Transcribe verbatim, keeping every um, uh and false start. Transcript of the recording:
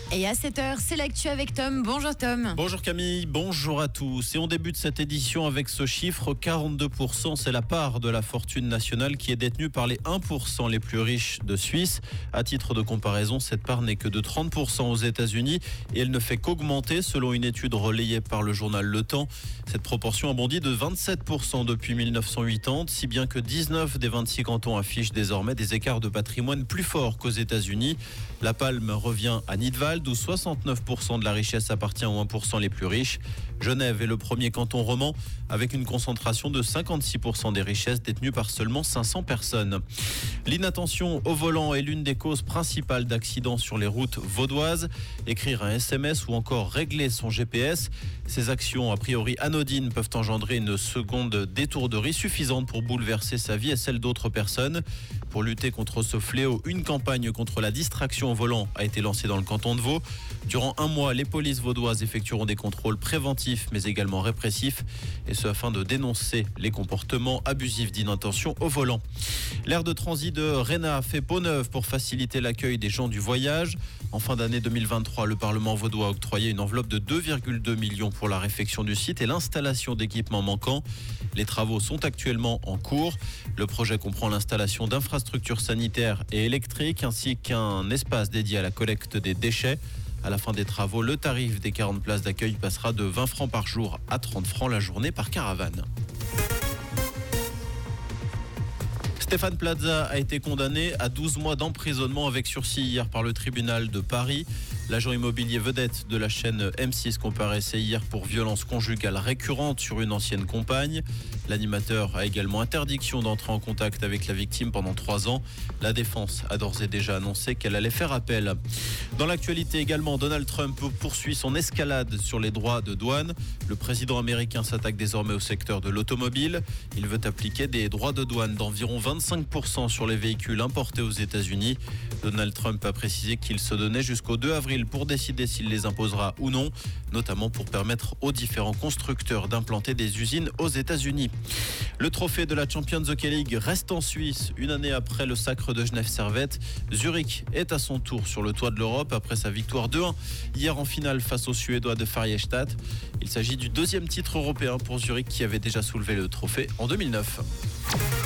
Et à sept heures, c'est l'actu avec Tom. Bonjour Tom. Bonjour Camille, bonjour à tous. Et on débute cette édition avec ce chiffre, quarante-deux pour cent, c'est la part de la fortune nationale qui est détenue par les un pour cent les plus riches de Suisse. À titre de comparaison, cette part n'est que de trente pour cent aux États-Unis et elle ne fait qu'augmenter selon une étude relayée par le journal Le Temps. Cette proportion a bondi de vingt-sept pour cent depuis dix-neuf cent quatre-vingt-dix, si bien que dix-neuf des vingt-six cantons affichent désormais des écarts de patrimoine plus forts qu'aux États-Unis. La palme revient à Nidwald, où soixante-neuf pour cent de la richesse appartient aux un pour cent les plus riches. Genève est le premier canton roman avec une concentration de cinquante-six pour cent des richesses détenues par seulement cinq cents personnes. L'inattention au volant est l'une des causes principales d'accidents sur les routes vaudoises. Écrire un S M S ou encore régler son G P S. Ces actions a priori anodines peuvent engendrer une seconde d'étourderie suffisante pour bouleverser sa vie et celle d'autres personnes. Pour lutter contre ce fléau, une campagne contre la distraction au volant a été lancée dans le canton de Vaud. Durant un mois, les polices vaudoises effectueront des contrôles préventifs mais également répressifs, et ce afin de dénoncer les comportements abusifs d'inattention au volant. L'aire de transit de Réna fait peau neuve pour faciliter l'accueil des gens du voyage. En fin d'année deux mille vingt-trois, le Parlement vaudois a octroyé une enveloppe de deux virgule deux millions pour la réfection du site et l'installation d'équipements manquants. Les travaux sont actuellement en cours. Le projet comprend l'installation d'infrastructures sanitaires et électriques ainsi qu'un espace dédié à la collecte des déchets. À la fin des travaux, le tarif des quarante places d'accueil passera de vingt francs par jour à trente francs la journée par caravane. Stéphane Plaza a été condamné à douze mois d'emprisonnement avec sursis hier par le tribunal de Paris. L'agent immobilier vedette de la chaîne M six comparaissait hier pour violence conjugale récurrente sur une ancienne compagne. L'animateur a également interdiction d'entrer en contact avec la victime pendant trois ans. La défense a d'ores et déjà annoncé qu'elle allait faire appel. Dans l'actualité également, Donald Trump poursuit son escalade sur les droits de douane. Le président américain s'attaque désormais au secteur de l'automobile. Il veut appliquer des droits de douane d'environ vingt-cinq pour cent sur les véhicules importés aux États-Unis. Donald Trump a précisé qu'il se donnait jusqu'au deux avril pour décider s'il les imposera ou non, notamment pour permettre aux différents constructeurs d'implanter des usines aux États-Unis. Le trophée de la Champions Hockey League reste en Suisse une année après le sacre de Genève Servette. Zurich est à son tour sur le toit de l'Europe après sa victoire deux un hier en finale face aux Suédois de Färjestad. Il s'agit du deuxième titre européen pour Zurich qui avait déjà soulevé le trophée en deux mille neuf.